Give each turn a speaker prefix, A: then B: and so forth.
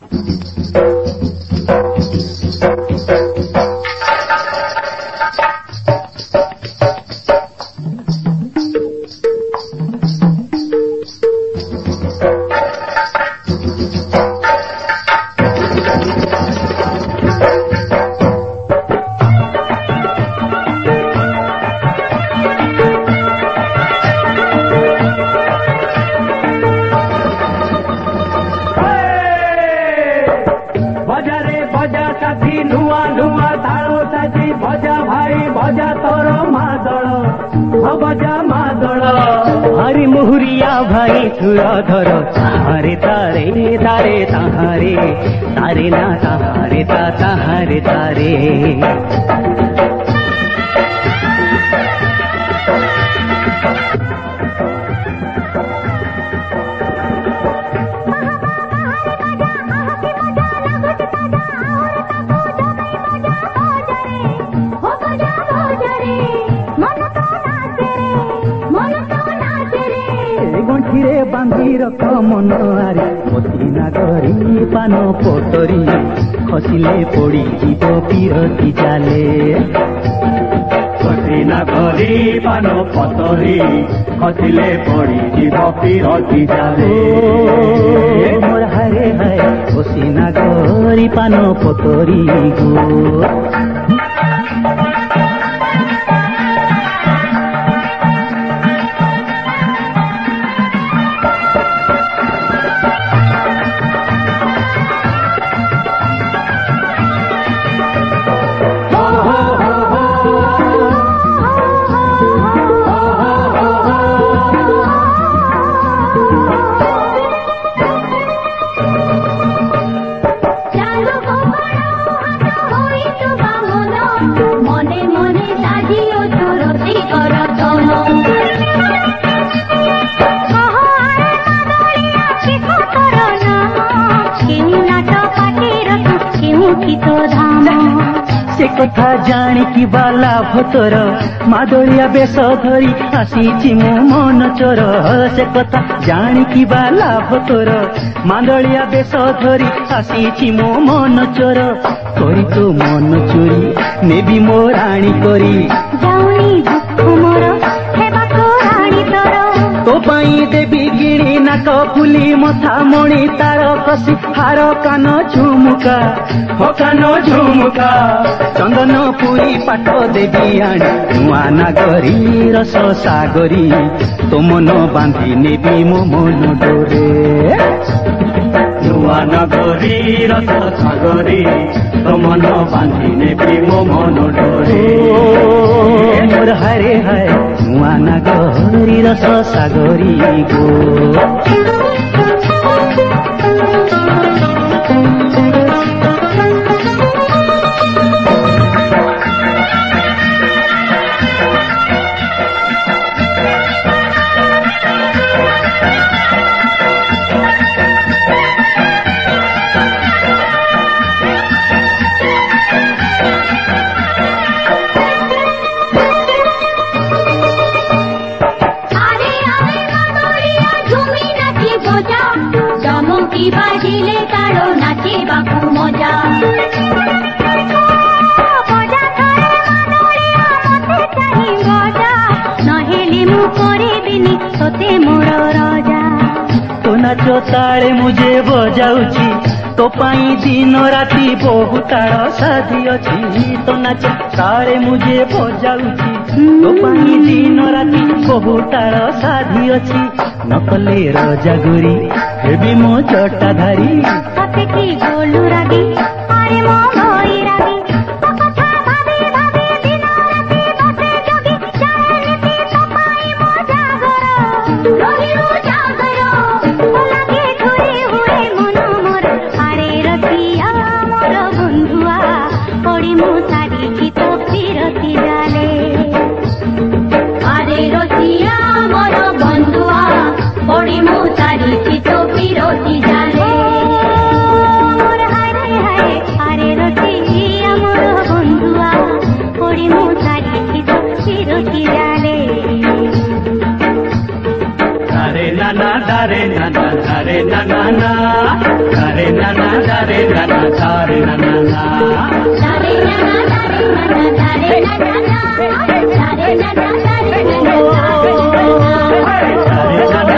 A: हरि मुहुरिया भाई छुरा धर तारे तारे तारे ताहारे तारे ना ताहारे ताहारे तारे गंठीरे बांधी रख मन आरे मती नागरी पान पोटरी खसिले पड़ी जीव पीरती जाले
B: मती नागरी पान पोटरी खसिले पड़ी जीव पीरती जाले
A: मोर हारे हाय मती नागरी पान पोटरी गो से कथा जानी कि बाला भतर मादलिया बेश धरी आसीची मो मन चोर से कथा जानी कि बाला भतर मादलिया बेश धरी आसीची मो मन चोर करी तो मन चोरी नेबी मो राणी करी
C: जाऊनी दुख मोर हेबा तो राणी तोर
A: तो पाई देवी गिणी नाक फुली मथा मणि तार कसी हार कान झुमुका हो कान झुमुका चंदन पुरी पाट देवी आणी नुआ नागरी रस सागरी तो मन बांधी नेबी मो मन डोरे
B: नुआ नागरी रस सागरी तो मन बांधी नेबी मो मन डोरे
A: मोर हारे हाय नुआ नागरी रस सागरी गो
C: बाजिले तारो नाचे बापू मजा बजा करे मते चाहि बजा नहेले मु करिबिनी तोते मोर राजा
A: तो नाचो ताळे मुझे बजाउची तो पाई दिन राती बहु तार साधी अछि तो नाचो ताळे मुझे बजाउची तो पाई दिन राती बहु तार साधी अछि नकले रजागुरी हेबी मो चटा धारी
C: तते की गोलू रागी अरे मो भई रागी तो कथा भाबी भाबी दिन राती बसे जोगी जाने तो पाई मो जागर रोही रो जागर लागे घुरी हुए मन मोर अरे रतिया मोर बंधुआ पड़ी मो सारी की तो फिरती जाले अरे रतिया मोर बंधुआ पड़ी मो सारी की तो फिरती जाले मोर हारे हाय अरे रतिया मोर बंधुआ पड़ी मो सारी की तो फिरती जाले
B: दारे नाना दारे नाना दारे नाना na na, dare na na, dare na na, dare na na na.
C: Dare na na, dare na na, dare na na na, dare na na, dare na na, dare na na.